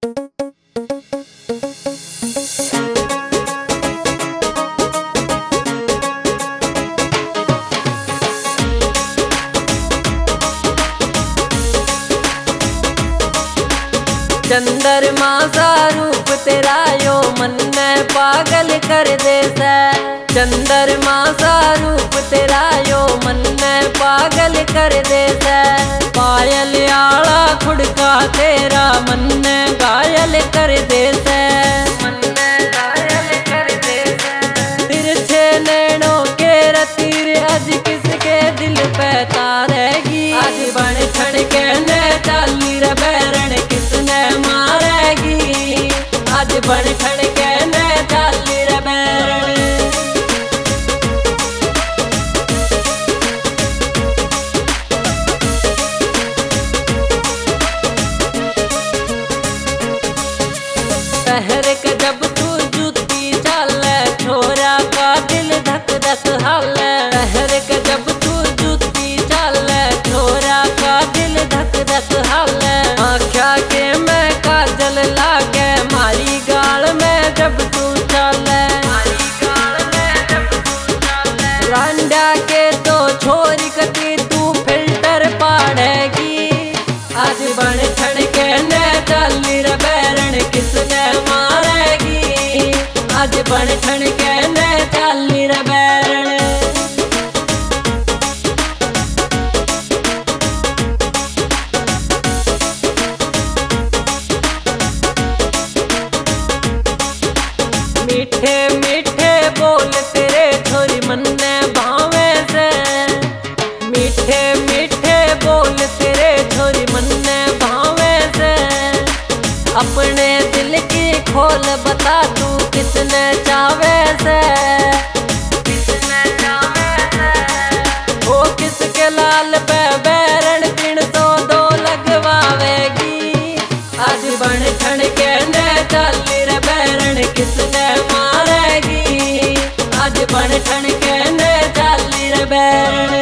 चंद्रमा सा रूप तेरा यो मन में पागल कर दे से। चंद्रमा सा रूप तेरा यो मन में पागल कर दे से। पायल आला खुड़का तेरा मन में घायल कर दे से। मन में घायल कर दे से। तिरछे नैनों के रतीर आज किसके दिल पे तारेगी। आज बन छड़ के ने चाली रे बैरण किसने मारेगी। आज बन छड़ के ने चाली रे बैरण। शहर के जब तू जूती चाले छोरा का दिल धक धक हाले। शहर के जब तू जूती चाले छोरा का दिल धक धक हाले। आँखा के मैं काजल लागे मारी गाल में जब तू चाले। रांडा के तो छोरी कती तू फिल्टर पाड़ेगी। आज बन छड़ के ने चाली रे बैरण किसने मारेगी। आज बन छड़ के ने चाली रे बैरण। मीठे मीठे बोल तेरे छोरी मन ने भावे से। मीठे मीठे बोल तेरे छोरी मन ने भावे से। अपने दिल की खोल बता तू किसने चावे से। किसने चावे से। वो किसके लाल पे बैरण 302 लगवावेगी। आज बन छड़ के ने चाली रे बैरण किसने मारेगी। आज बन छड़ के ने चाली रे बैरण।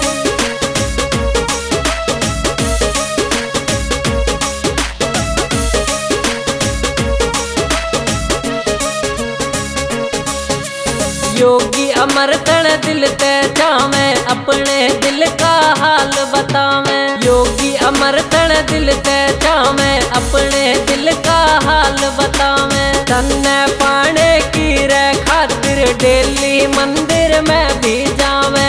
योगी अमरतन दिल ते जावे अपने दिल का हाल बतावे। योगी अमरतन दिल ते जावे अपने दिल का हाल बतावे। तन्ने पाने की रे खातिर डेली मंदिर में भी जावे।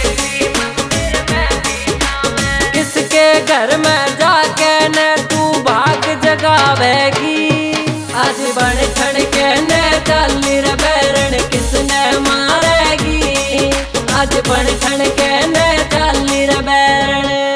किसके घर में जाके ने तू भाग जगावेगी। आज बन छड़ के ने चाली रे बैरण किसने मारेगी। आज बन छड़ के ने चाली रे बैरण।